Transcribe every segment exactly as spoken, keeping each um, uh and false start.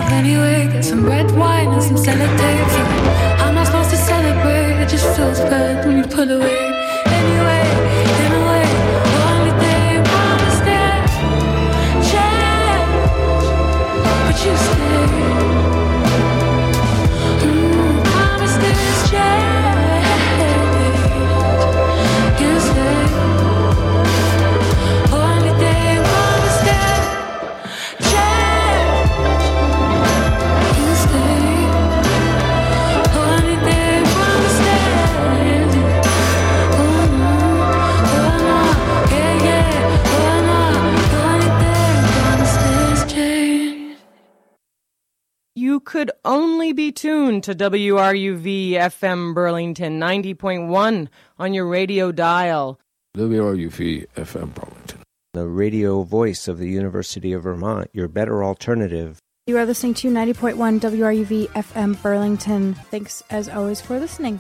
love anyway. Get some red wine and some sellotape. So I'm not supposed to celebrate. It just feels bad when you pull away. Anyway, in a way, the only thing I understand, change, but you stay. Mm, promise this change, you stay. Only thing I understand, change, you stay. Only thing I understand. You could only be tuned to W R U V F M Burlington ninety point one on your radio dial. W R U V F M Burlington, the radio voice of the University of Vermont, your better alternative. You are listening to ninety point one W R U V F M Burlington. Thanks, as always, for listening.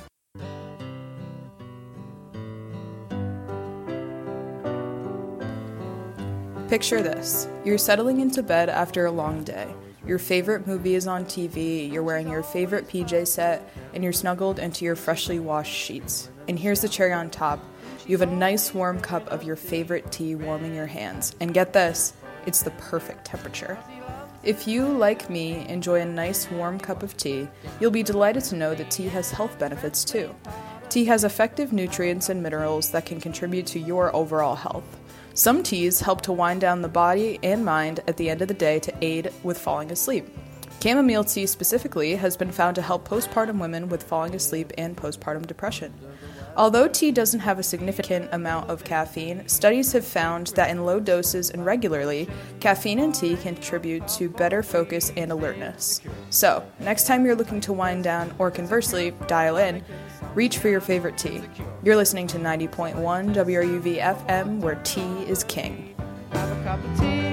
Picture this. You're settling into bed after a long day. Your favorite movie is on T V, you're wearing your favorite P J set, and you're snuggled into your freshly washed sheets. And here's the cherry on top. You have a nice warm cup of your favorite tea warming your hands. And get this, it's the perfect temperature. If you, like me, enjoy a nice warm cup of tea, you'll be delighted to know that tea has health benefits too. Tea has effective nutrients and minerals that can contribute to your overall health. Some teas help to wind down the body and mind at the end of the day to aid with falling asleep. Chamomile tea specifically has been found to help postpartum women with falling asleep and postpartum depression. Although tea doesn't have a significant amount of caffeine, studies have found that in low doses and regularly, caffeine in tea can contribute to better focus and alertness. So, next time you're looking to wind down or conversely, dial in, reach for your favorite tea. You're listening to ninety point one W R U V F M, where tea is king. Have a cup of tea.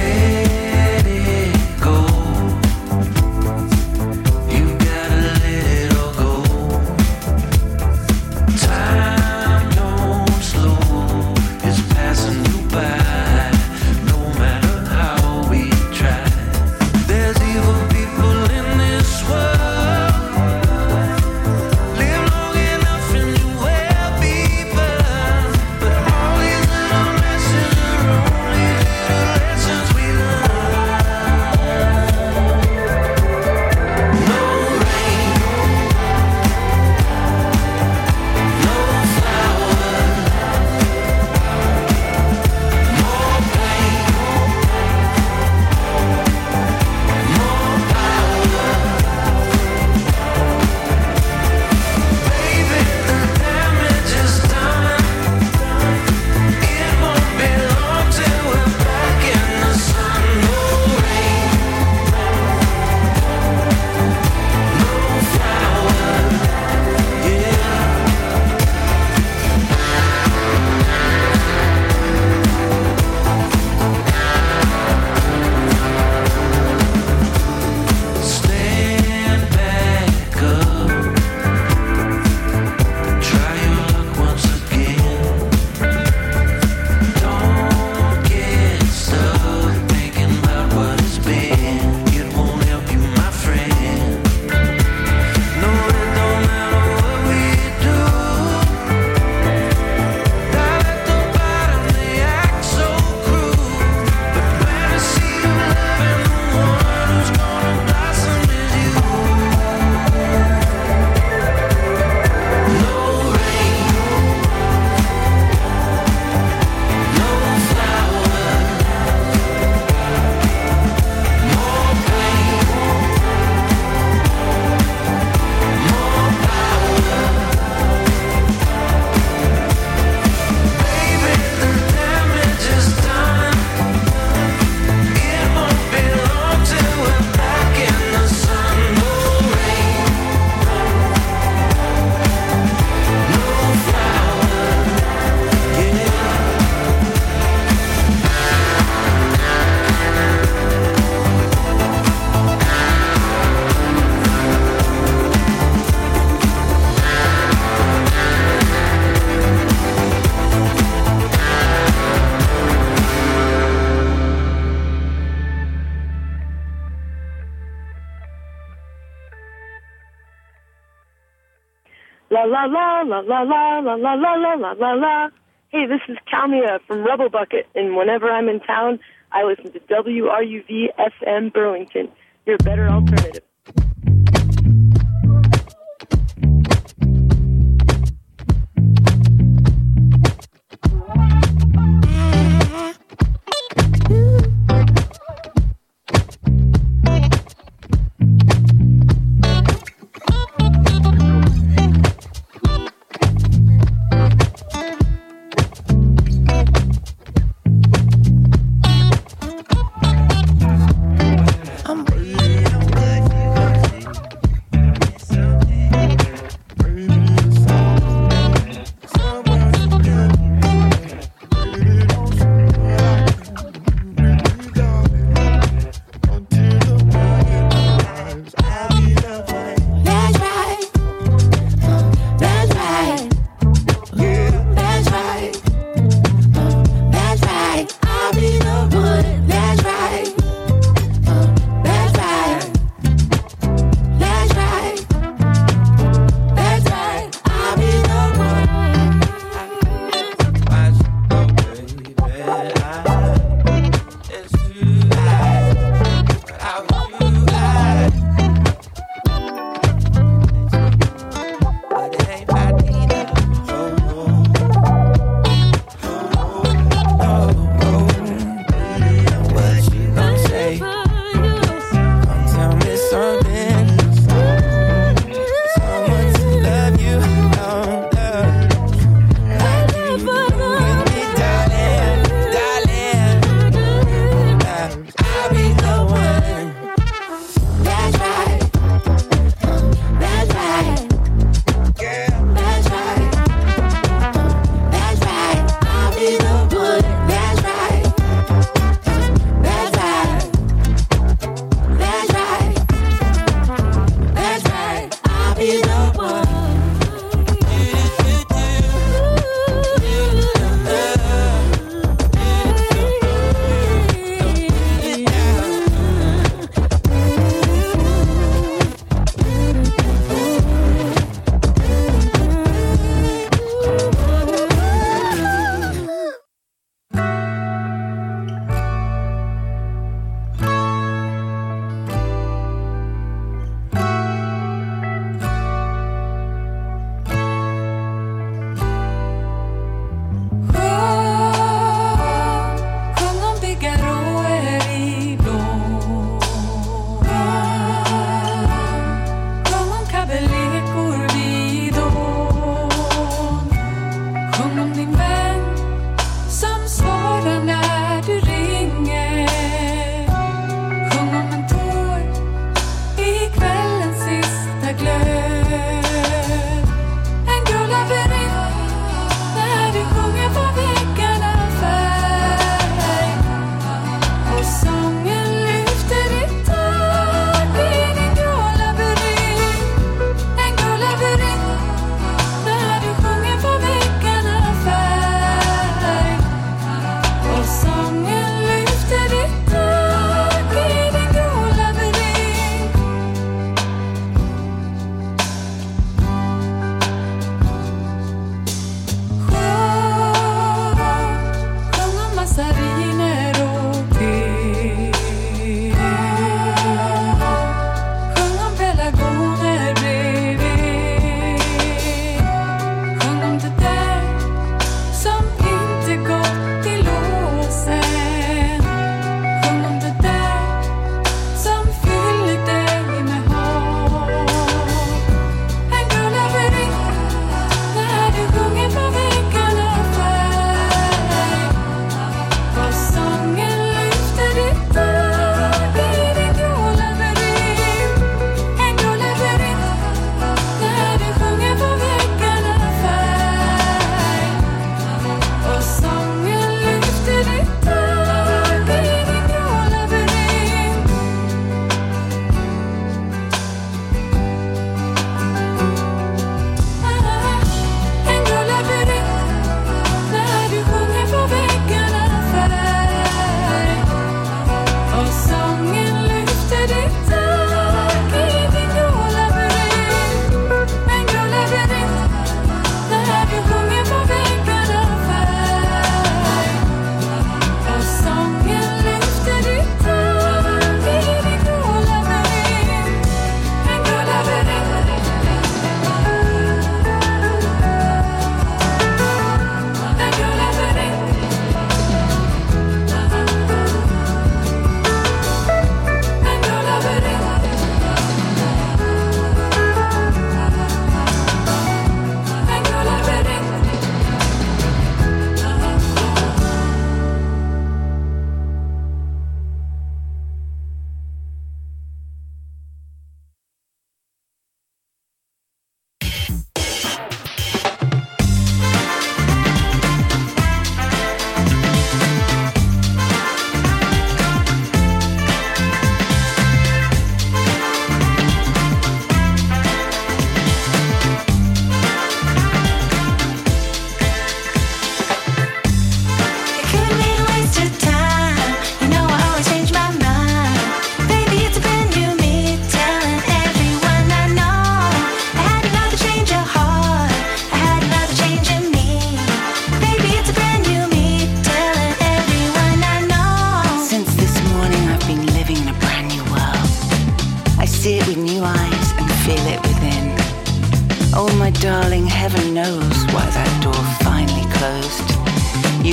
Let it go. You gotta let la la la la la la la la la la la la. Hey, this is Kalmia from Rebel Bucket, and whenever I'm in town, I listen to W R U V F M Burlington, your better alternative. När du sjunger på väggarna färg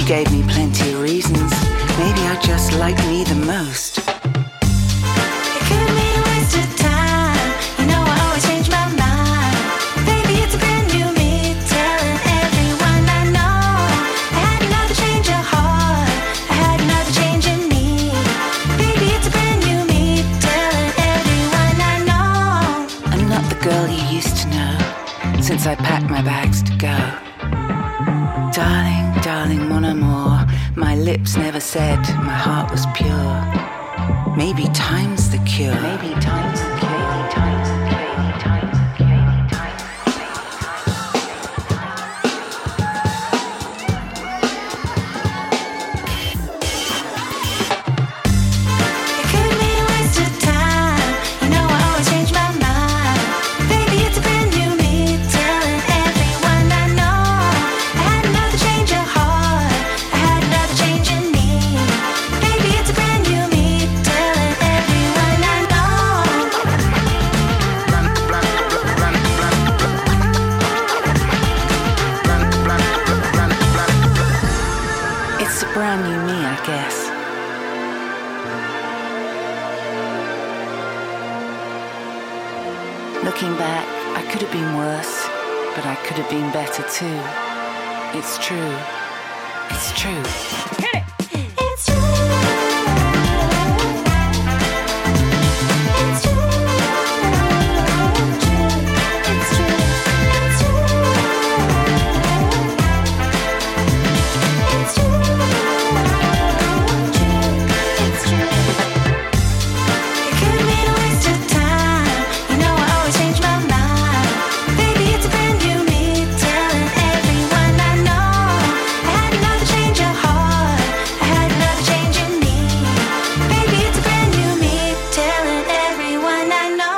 You gave me plenty of reasons. Maybe I just like me the most. It could be a waste of time. You know I always change my mind. Baby, it's a brand new me, telling everyone I know. I had another change of heart. I had another change in me. Baby, it's a brand new me, telling everyone I know. I'm not the girl you used to know since I packed my bags to go. Darling, darling, mon amour, my lips never said my heart was pure. Maybe time's the cure. Maybe time's the cure. Maybe time's the cure. Maybe time's the cure. Maybe time's It could be a waste of time. You know I always change my mind. Baby, it's a brand new me, telling everyone I know. I had another change of heart. I had another change in me. Baby, it's a brand new me, telling everyone I know. It's a brand new me, I guess. Looking back, I could have been worse, but I could have been better too. It's true. It's true. It's true. It's true. It's true. It's true. It's true. It's true. It could be a waste of time. You know I always change my mind. Baby, it's a brand new me, telling everyone I know. I had another change of heart. I had another change in me. Baby, it's a brand new me, telling everyone I know.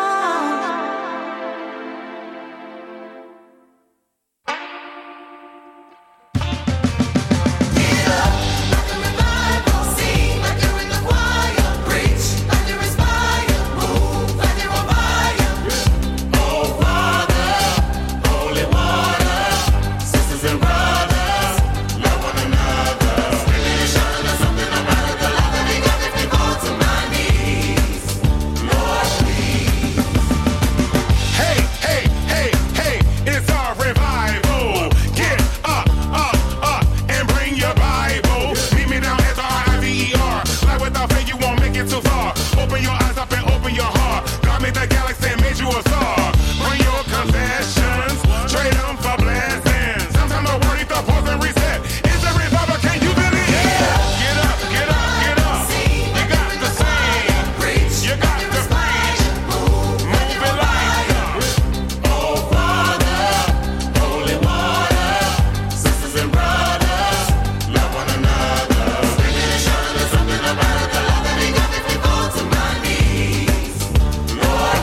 Hey, hey, hey, hey, it's our revival. Get up, up, up, and bring your Bible. Meet me down at the R I V E R. Like without faith, you won't make it too far. Open your eyes up and open your heart. God made the galaxy and made you a star. Bring your confessions, trade them for blessings. Sometimes the word needs to pause and reset. It's a revival, can you believe it? Get up, get up, get up. You got to sing, you got to preach, move it like oh Father, holy water, sisters and brothers, love one another. Singing and shouting, there's something about it, the love that He got makes me fall to my knees. Lord,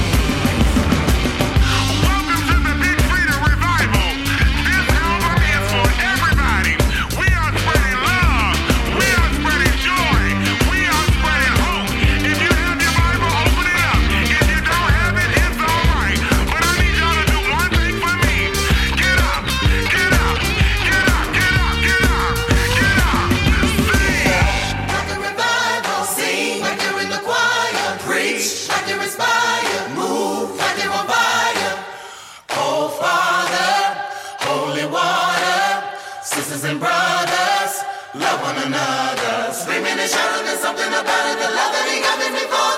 welcome to the Big Freedom Revival. This album is for everybody. We are spreading love. We are spreading joy. We are spreading hope. If you have your Bible, open it up. If you don't have it, it's all right. But I need y'all to do one thing for me. Get up, get up, get up, get up, get up, get up. Sing. Like a revival, sing like you're in the choir. Preach like you're inspired. Move like you're on fire. Oh Father, holy water, sisters and brothers, love one another. Screaming and shouting, there's something about it, the love that He got makes me fall